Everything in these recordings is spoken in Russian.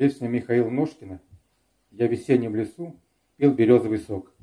Песня Михаила Ножкина «Я в весеннем лесу пил березовый сок».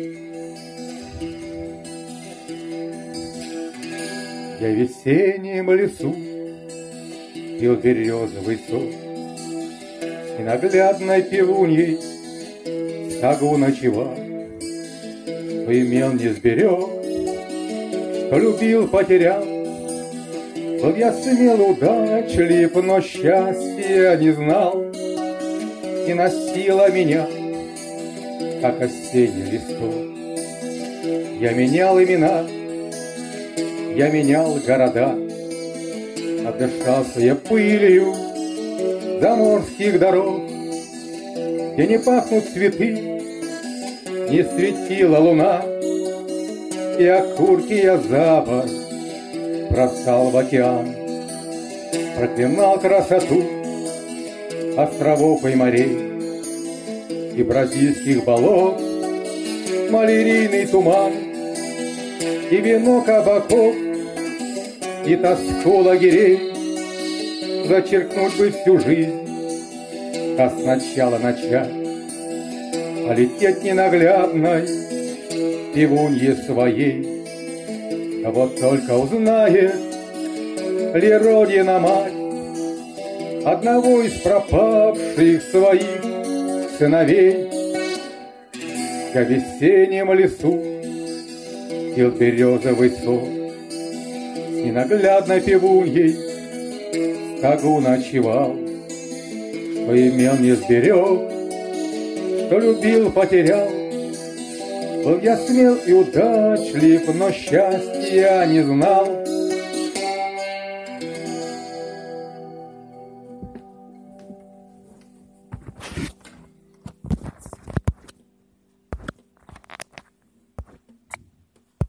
Я в весеннем лесу пил березовый сок, с ненаглядной пивуньей в сагу ночевал, что имен не сберег, что любил, потерял. Был я смел, удачлив, но счастья не знал, и носила меня, как осенний листок. Я менял имена, я менял города, отдышался я пылью заморских дорог, где не пахнут цветы, не светила луна, и окурки я за борт бросал в океан. Проклинал красоту островов и морей, и бразильских болот малярийный туман, и вино кабаков, и тоску лагерей. Зачеркнуть бы всю жизнь, а сначала начать, а лететь ненаглядной пивунье своей. А вот только узнает ли родина мать одного из пропавших своих сыновей. Я в весеннем лесу пил березовый сок, с ненаглядной пивуньей в тагу ночевал, что имен не сберег, что любил, потерял. Был я смел и удачлив, но счастья не знал,